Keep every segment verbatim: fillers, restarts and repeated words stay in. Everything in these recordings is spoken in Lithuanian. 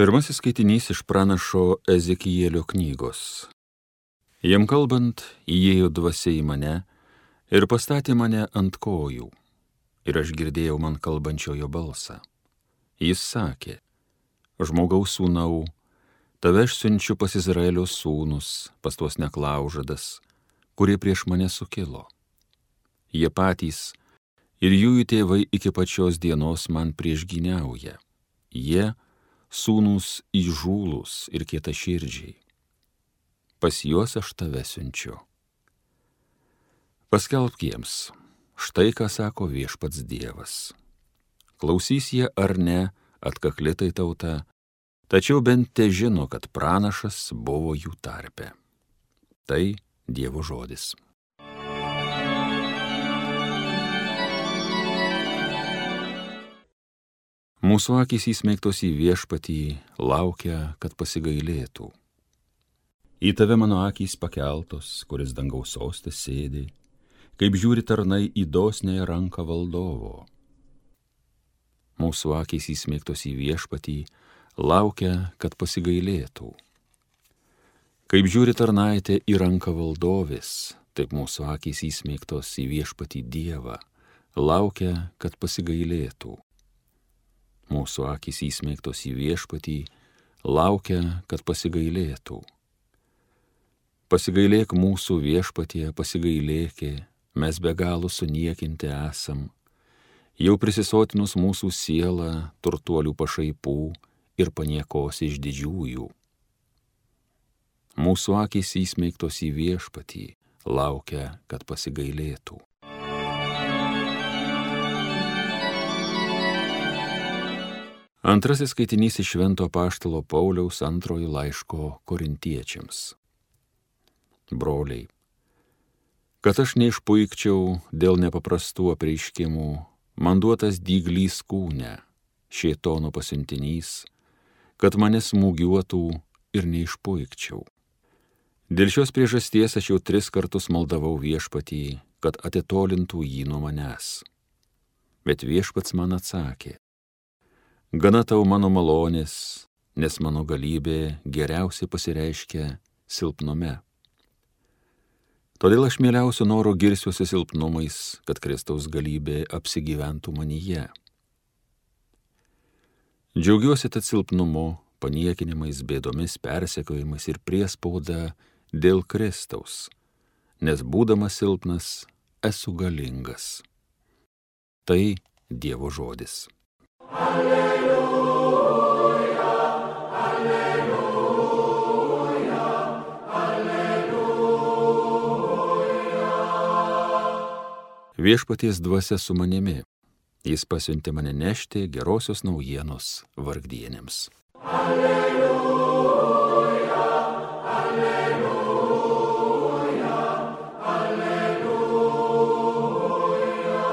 Pirmasis skaitinys iš pranašo Ezekielio knygos. Jam kalbant, įėjo dvasia į mane ir pastatė mane ant kojų. Ir aš girdėjau man kalbančiojo balsą. Jis sakė: žmogaus sūnau, tave aš siunčiu pas Izraelio sūnus, pas tuos neklaužadas, kurie prieš mane sukilo. Jie patys ir jų tėvai iki pačios dienos man priešgyniauja. Jie sūnūs įžūlūs ir kietaširdžiai. Pas juos aš tave siunčiu. Paskelbk jiems, štai ką sako viešpats Dievas. Klausys jie ar ne, atkakli tai tauta, tačiau bent te žino, kad pranašas buvo jų tarpe. Tai Dievo žodis. Mūsų akys įsmeigtos į viešpatį, laukia, kad pasigailėtų. Į tave mano akys pakeltos, kuris dangaus soste sėdi, kaip žiūri tarnai į dosniąją ranką valdovo. Mūsų akys įsmeigtos į viešpatį, laukia, kad pasigailėtų. Kaip žiūri tarnaitė į ranką valdovės, taip mūsų akys įsmeigtos į viešpatį Dievą, laukia, kad pasigailėtų. Mūsų akys įsmeigtos į viešpatį, laukia, kad pasigailėtų. Pasigailėk mūsų viešpatie, pasigailėki, mes be galo suniekinti esam, jau prisisotinus mūsų sielą turtuolių pašaipų ir paniekos iš didžiųjų. Mūsų akys įsmeigtos į viešpatį, laukia, kad pasigailėtų. Antrasis skaitinys iš Švento apaštalo Pauliaus antrojo laiško korintiečiams. Broliai, kad aš neišpuikčiau dėl nepaprastų apreiškimų, man duotas dyglys kūne, šėtono pasiuntinys, kad mane smūgiuotų ir neišpuikčiau. Dėl šios priežasties aš jau tris kartus maldavau viešpatį, kad atitolintų jį nuo manęs. Bet viešpats man atsakė: gana tau mano malonės, nes mano galybė geriausiai pasireiškia silpnume. Todėl aš mieliausiu noro girsiuosi silpnumais, kad Kristaus galybė apsigyventų manyje. Džiaugiuosi tad silpnumu, paniekinimais, bėdomis, persekiojimais ir priespauda dėl Kristaus, nes būdamas silpnas esu galingas. Tai Dievo žodis. Alleluja, alleluja, alleluja. Viešpaties dvasia su manimi, jis pasiuntė mane nešti gerosios naujienos vargdienėms. Alleluja, alleluja, alleluja.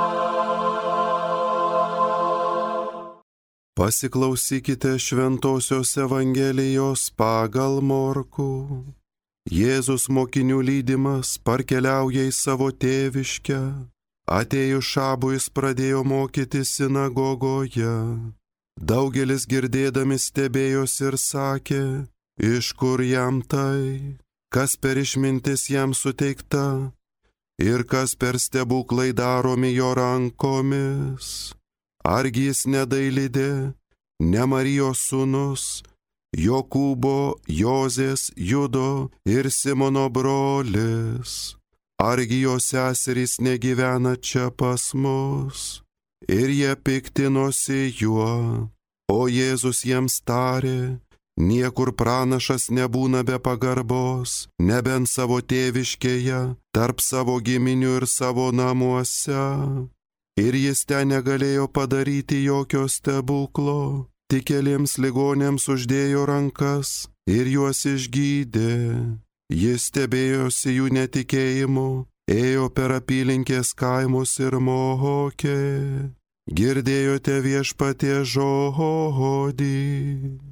Pasiklausykite Šventosios Evangelijos pagal Morkų. Jėzus mokinių lydimas parkeliauja į savo tėviškę. Atėjus šabui jis pradėjo mokyti sinagogoje. Daugelis girdėdami stebėjosi ir sakė: iš kur jam tai, kas per išmintis jam suteikta ir kas per stebuklai daromi jo rankomis. Argi jis nedailidė, ne Marijos sūnus, Jokūbo, Jozės, Judo ir Simono brolis? Argi jo seserys negyvena čia pas mus? Ir jie piktinosi juo. O Jėzus jiems tarė: niekur pranašas nebūna be pagarbos, nebent savo tėviškėje, tarp savo giminių ir savo namuose. Ir jis ten negalėjo padaryti jokio stebuklo, tik keliems ligonėms uždėjo rankas ir juos išgydė. Jis stebėjosi jų netikėjimu, ėjo per apylinkės kaimus ir mokė. Girdėjote viešpaties žodį.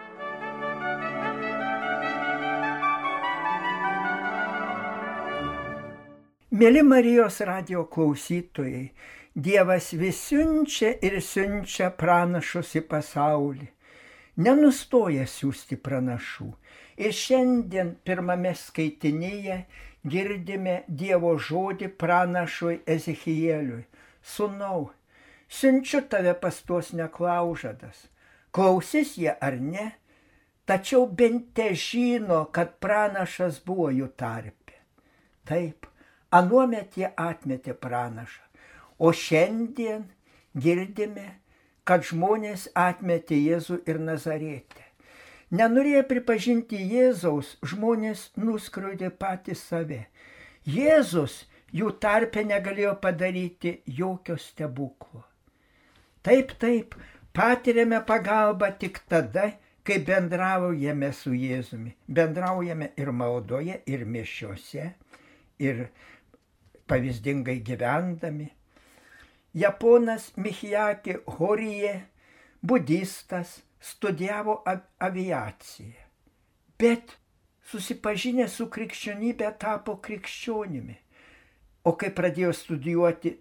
Mėly Marijos radijo klausytojai, Dievas vis siunčia ir siunčia pranašus į pasaulį. nenustoja siųsti pranašų. Ir šiandien pirmame skaitinyje girdime Dievo žodį pranašui Ezechieliui. Sūnau, siunčiu tave pas tuos neklaužadas. Klausys jie ar ne, tačiau bent te žino, kad pranašas buvo jų tarpe. Taip, anuomet jie atmetė pranašą, o šiandien girdime, kad žmonės atmetė Jėzų ir Nazarėtę. Nenorėję pripažinti Jėzaus, žmonės nuskriaudė patys save. Jėzus jų tarpe negalėjo padaryti jokio stebuklo. Taip, taip, patiriame pagalbą tik tada, kai bendraujame su Jėzumi. Bendraujame ir maldoje, ir mišiose, ir pavyzdingai gyvendami. Japonas Michiaki Horie, budistas, studijavo aviaciją, bet susipažinę su krikščionybė tapo krikščionimi. O kai pradėjo studijuoti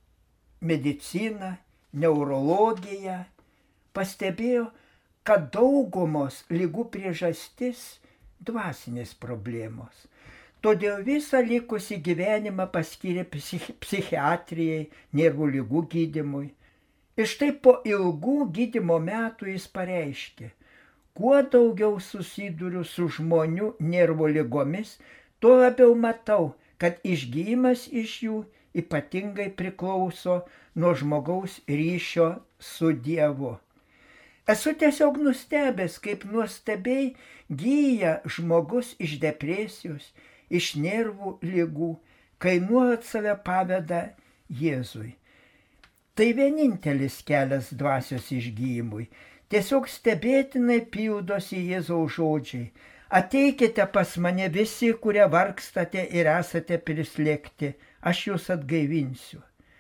mediciną, neurologiją, pastebėjo, kad daugumos ligų priežastis dvasinės problemos. Todėl visą likusį gyvenimą paskyrė psich, psichiatrijai, nervų lygų gydymui. Ir štai po ilgų gydymo metų jis pareiškė, kuo daugiau susiduriu su žmonių nervų lygomis, tuo labiau matau, kad išgyjimas iš jų ypatingai priklauso nuo žmogaus ryšio su Dievu. Esu tiesiog nustebęs, kaip nuostabiai gyja žmogus iš depresijos, iš nervų lygų, kai nuolat save paveda Jėzui. Tai vienintelis kelias dvasios išgyjimui. Tiesiog stebėtinai pildosi Jėzaus žodžiai. Ateikite pas mane visi, kurie vargstate ir esate prislėgti, aš jūs atgaivinsiu.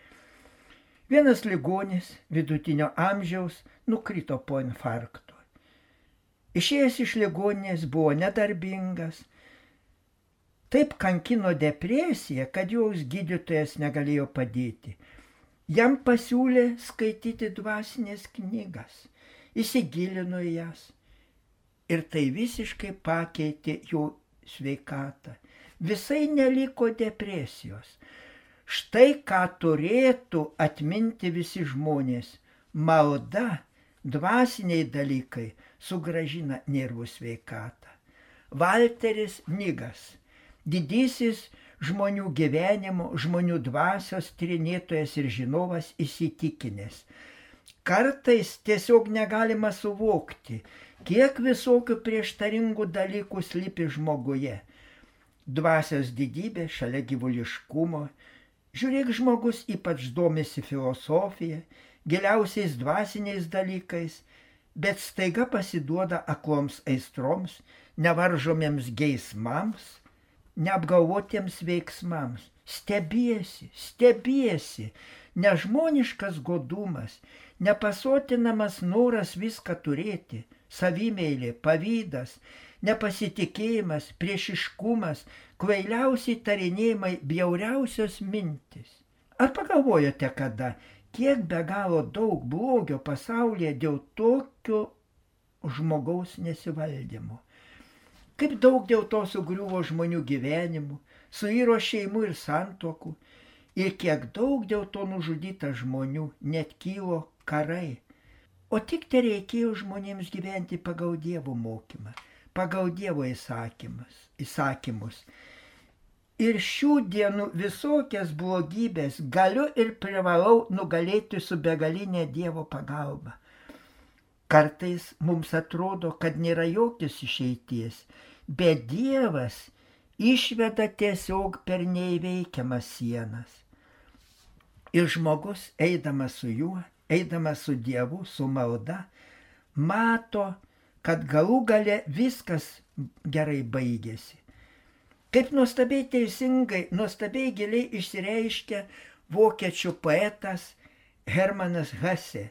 Vienas ligonis vidutinio amžiaus nukrito po infarkto. Išėjęs iš ligoninės buvo nedarbingas. Taip kankino depresija, kad jos gydytojas negalėjo padėti. Jam pasiūlė skaityti dvasinės knygas, įsigilino į jas ir tai visiškai pakeitė jo sveikatą. Visai neliko depresijos. Štai ką turėtų atminti visi žmonės. Malda, dvasiniai dalykai sugrąžina nervų sveikatą. Valteris Nigas, didysis žmonių gyvenimo, žmonių dvasios tyrinėtojas ir žinovas, įsitikinęs. Kartais tiesiog negalima suvokti, kiek visokių prieštaringų dalykų slypi žmoguje. Dvasios didybė šalia gyvuliškumo. Žiūrėk, žmogus ypač domisi filosofija, giliausiais dvasiniais dalykais, bet staiga pasiduoda akloms aistroms, nevaržomiems geismams, neapgalvotiems veiksmams. Stebiesi, stebiesi, nežmoniškas godumas, nepasotinamas noras viską turėti, savimeilė, pavydas, nepasitikėjimas, priešiškumas, kvailiausiai tarinėjimai, bjauriausios mintis. Ar pagalvojote kada, kiek be galo daug blogio pasaulyje dėl tokio žmogaus nesivaldymo? Kaip daug dėl to sugriuvo žmonių gyvenimų, suiro šeimų ir santuokų, ir kiek daug dėl to nužudyta žmonių, net kylo karai. O tik te reikėjo žmonėms gyventi pagal Dievo mokymą, pagal Dievo įsakymus. įsakymus. Ir šių dienų visokias blogybės galiu ir privalau nugalėti su begalinė Dievo pagalba. Kartais mums atrodo, kad nėra jokios išeities, bet Dievas išveda tiesiog per neįveikiamas sienas. Ir žmogus, eidamas su juo, eidamas su Dievu, su malda, mato, kad galų gale viskas gerai baigėsi. Kaip nuostabiai teisingai, nuostabiai giliai išsireiškia vokiečių poetas Hermanas Hesse.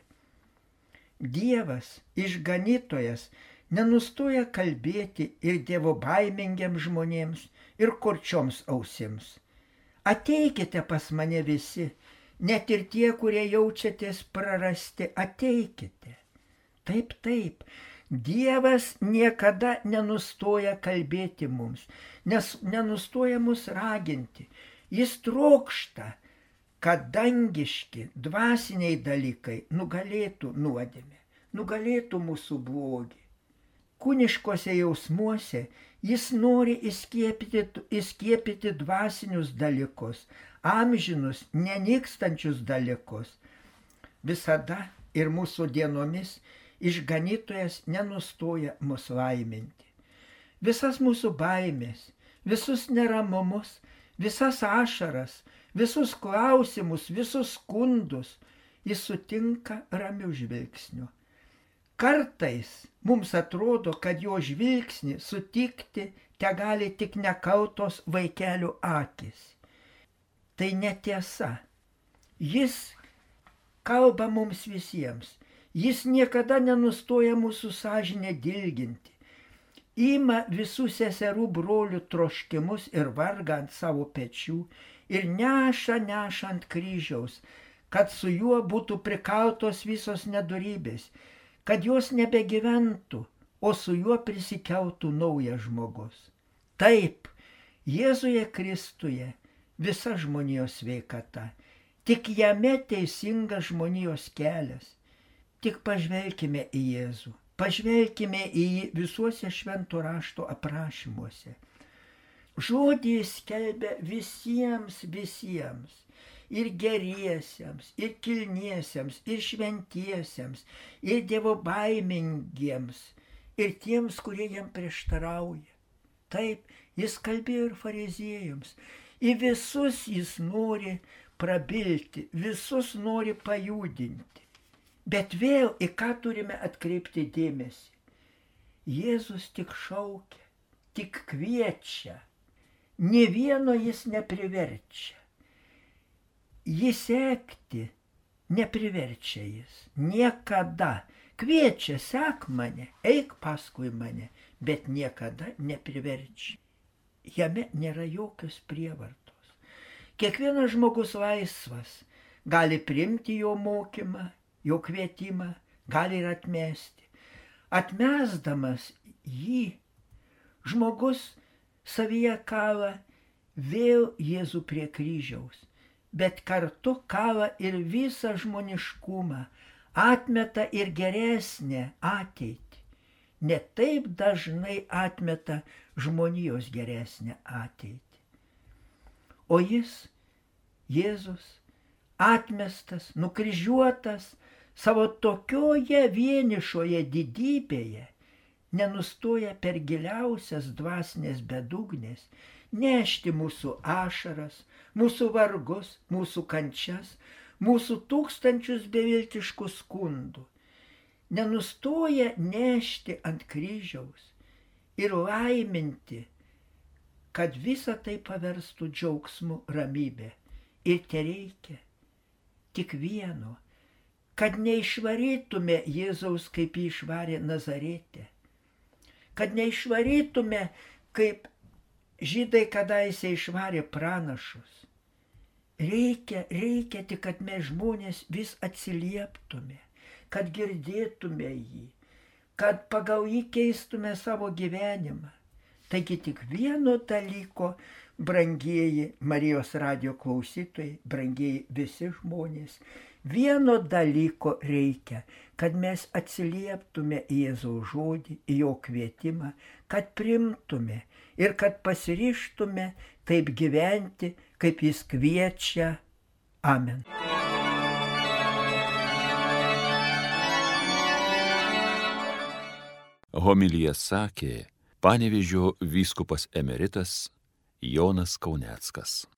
Dievas, išganytojas, nenustoja kalbėti ir dievo baimingiams žmonėms, ir kurčioms ausims. Ateikite pas mane visi, net ir tie, kurie jaučiatės prarasti, ateikite. Taip, taip, Dievas niekada nenustoja kalbėti mums, nes nenustoja mus raginti. Jis trokšta, kad dangiški, dvasiniai dalykai nugalėtų nuodėmę, nugalėtų mūsų blogį. Kūniškose jausmuose jis nori įskiepyti, įskiepyti dvasinius dalykus, amžinus, nenykstančius dalykus. Visada ir mūsų dienomis išganytojas nenustoja mus laiminti. Visas mūsų baimės, visus neramumus, visas ašaras, visus klausimus, visus skundus jis sutinka ramiu žvilgsniu. Kartais mums atrodo, kad jo žvilgsnį sutikti te gali tik nekaltos vaikelių akis. Tai netiesa. Jis kalba mums visiems. Jis niekada nenustoja mūsų sąžinę dilginti. Ima visų seserų brolių troškimus ir vargą ant savo pečių ir neša, neša ant kryžiaus, kad su juo būtų prikaltos visos nedorybės, kad jos nebegyventų, o su juo prisikeltų naujas žmogus. Taip, Jėzuje Kristuje visa žmonijos sveikata, tik jame teisingas žmonijos kelias. Tik pažvelkime į Jėzų, pažvelkime į jį visuose švento rašto aprašymuose. Žodį jis skelbia visiems, visiems, ir geriesiems, ir kilniesiems, ir šventiesiems, ir dievo baimingiems, ir tiems, kurie jam prieštarauja. Taip, jis kalbėjo ir fariziejams, į visus jis nori prabilti, visus nori pajudinti. Bet vėl į ką turime atkreipti dėmesį? Jėzus tik šaukia, tik kviečia, nė vieno jis nepriverčia. Jį sekti nepriverčia jis, niekada. Kviečia, sek mane, eik paskui mane, bet niekada nepriverčia. Jame nėra jokios prievartos. Kiekvienas žmogus laisvas gali priimti jo mokymą, jo kvietimą, gali ir atmesti. Atmesdamas jį, žmogus savyje kala vėl Jėzų prie kryžiaus, bet kartu kala ir visą žmoniškumą, atmeta ir geresnę ateitį. Ne taip dažnai atmeta žmonijos geresnę ateitį. O jis, Jėzus, atmestas, nukryžiuotas, savo tokioje vienišoje didybėje nenustoja per giliausias dvasinės bedugnės nešti mūsų ašaras, mūsų vargus, mūsų kančias, mūsų tūkstančius beviltiškų skundų. Nenustoja nešti ant kryžiaus ir laiminti, kad visa tai paverstų džiaugsmu ramybė. Ir tereikia tik vieno, kad neišvarytume Jėzaus, kaip jį išvarė Nazarete, kad neišvarytume, kaip žydai kadaise išvarė pranašus. Reikia, reikia tik, kad mes žmonės vis atsilieptume, kad girdėtume jį, kad pagal jį keistume savo gyvenimą. Taigi tik vieno dalyko, brangieji Marijos radijo klausytojai, brangieji visi žmonės, vieno dalyko reikia, kad mes atsilieptume į Jėzaus žodį, į jo kvietimą, kad priimtume ir kad pasiryžtume taip gyventi, kaip jis kviečia. Amen. Homiliją sakė Panevėžio vyskupas emeritas Jonas Kauneckas.